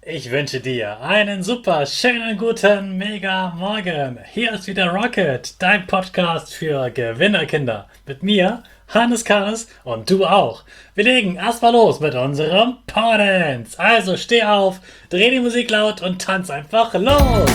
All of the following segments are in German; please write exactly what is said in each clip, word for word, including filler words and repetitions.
Ich wünsche dir einen super schönen guten Mega Morgen. Hier ist wieder Rocket, dein Podcast für Gewinnerkinder. Mit mir, Hannes Karnes und du auch. Wir legen erstmal los mit unserem Power Dance. Also steh auf, dreh die Musik laut und tanz einfach los.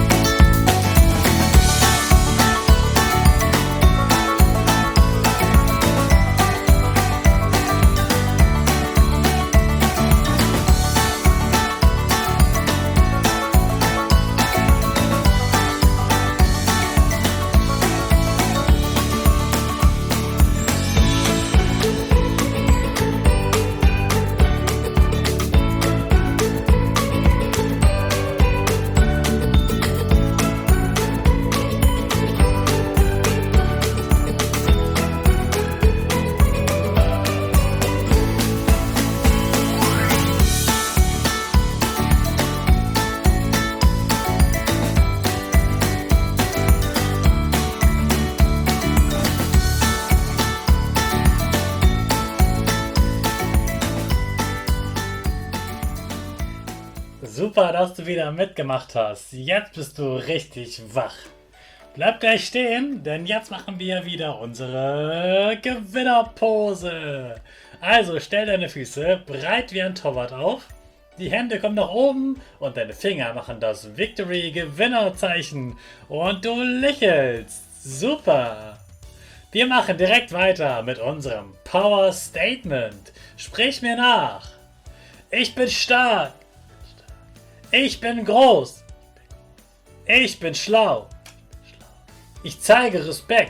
Super, dass du wieder mitgemacht hast. Jetzt bist du richtig wach. Bleib gleich stehen, denn jetzt machen wir wieder unsere Gewinnerpose. Also stell deine Füße breit wie ein Torwart auf. Die Hände kommen nach oben und deine Finger machen das Victory-Gewinnerzeichen. Und du lächelst. Super. Wir machen direkt weiter mit unserem Power Statement. Sprich mir nach. Ich bin stark. Ich bin groß. Ich bin schlau. Ich zeige Respekt.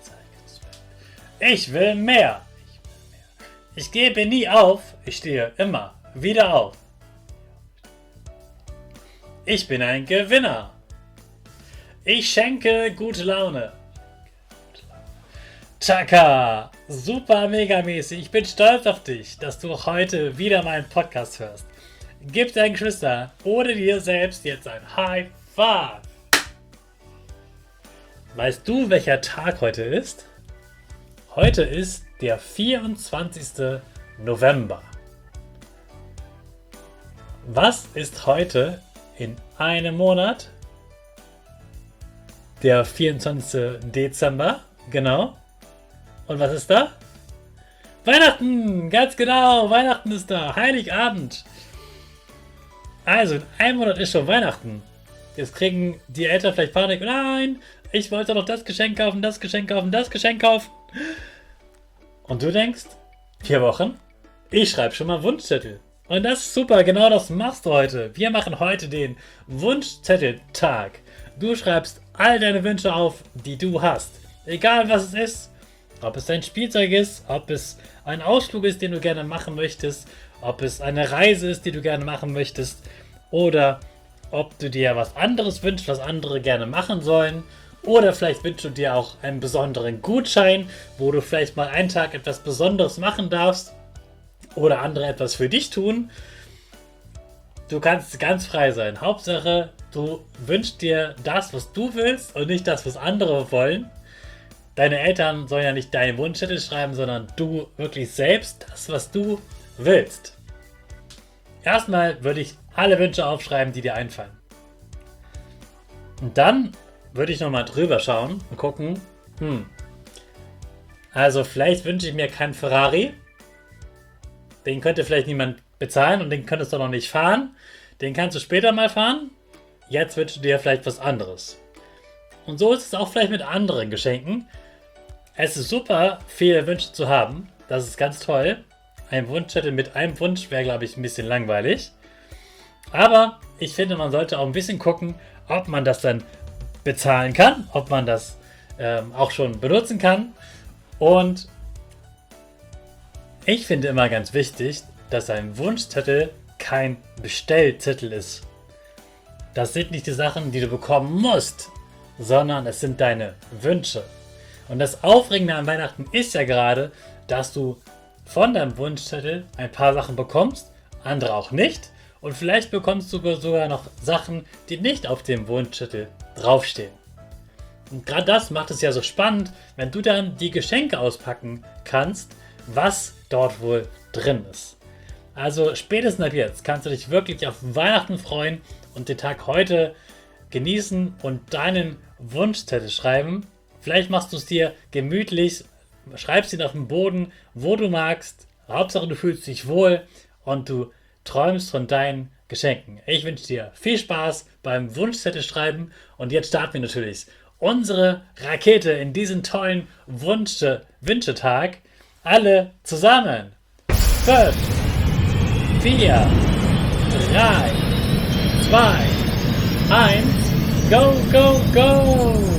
Ich will mehr. Ich gebe nie auf. Ich stehe immer wieder auf. Ich bin ein Gewinner. Ich schenke gute Laune. Chaka! Super megamäßig. Ich bin stolz auf dich, dass du heute wieder meinen Podcast hörst. Gib deinen Geschwistern oder dir selbst jetzt ein High Five. Weißt du, welcher Tag heute ist? Heute ist der vierundzwanzigste November. Was ist heute in einem Monat? Der vierundzwanzigste Dezember, genau. Und was ist da? Weihnachten, ganz genau, Weihnachten ist da, Heiligabend. Also, in einem Monat ist schon Weihnachten. Jetzt kriegen die Eltern vielleicht Panik. Nein, ich wollte noch das Geschenk kaufen, das Geschenk kaufen, das Geschenk kaufen. Und du denkst, vier Wochen? Ich schreibe schon mal Wunschzettel. Und das ist super, genau das machst du heute. Wir machen heute den Wunschzetteltag. Du schreibst all deine Wünsche auf, die du hast. Egal was es ist. Ob es dein Spielzeug ist, ob es ein Ausflug ist, den du gerne machen möchtest, ob es eine Reise ist, die du gerne machen möchtest, oder ob du dir was anderes wünschst, was andere gerne machen sollen, oder vielleicht wünschst du dir auch einen besonderen Gutschein, wo du vielleicht mal einen Tag etwas Besonderes machen darfst oder andere etwas für dich tun. Du kannst ganz frei sein. Hauptsache, du wünschst dir das, was du willst und nicht das, was andere wollen. Deine Eltern sollen ja nicht deinen Wunschzettel schreiben, sondern du wirklich selbst das, was du willst. Erstmal würde ich alle Wünsche aufschreiben, die dir einfallen. Und dann würde ich nochmal drüber schauen und gucken, hm, also vielleicht wünsche ich mir keinen Ferrari. Den könnte vielleicht niemand bezahlen und den könntest du noch nicht fahren. Den kannst du später mal fahren. Jetzt wünschst du dir vielleicht was anderes. Und so ist es auch vielleicht mit anderen Geschenken. Es ist super, viele Wünsche zu haben. Das ist ganz toll. Ein Wunschzettel mit einem Wunsch wäre, glaube ich, ein bisschen langweilig. Aber ich finde, man sollte auch ein bisschen gucken, ob man das dann bezahlen kann, ob man das ähm, auch schon benutzen kann. Und ich finde immer ganz wichtig, dass ein Wunschzettel kein Bestellzettel ist. Das sind nicht die Sachen, die du bekommen musst, sondern es sind deine Wünsche. Und das Aufregende an Weihnachten ist ja gerade, dass du von deinem Wunschzettel ein paar Sachen bekommst, andere auch nicht. Und vielleicht bekommst du sogar noch Sachen, die nicht auf dem Wunschzettel draufstehen. Und gerade das macht es ja so spannend, wenn du dann die Geschenke auspacken kannst, was dort wohl drin ist. Also spätestens ab jetzt kannst du dich wirklich auf Weihnachten freuen und den Tag heute genießen und deinen Wunschzettel schreiben. Vielleicht machst du es dir gemütlich, schreibst ihn auf den Boden, wo du magst. Hauptsache du fühlst dich wohl und du träumst von deinen Geschenken. Ich wünsche dir viel Spaß beim Wunschzettel schreiben und jetzt starten wir natürlich unsere Rakete in diesen tollen Wünsche Wünschetag. Alle zusammen. fünf, vier, drei, zwei, eins, go, go, go!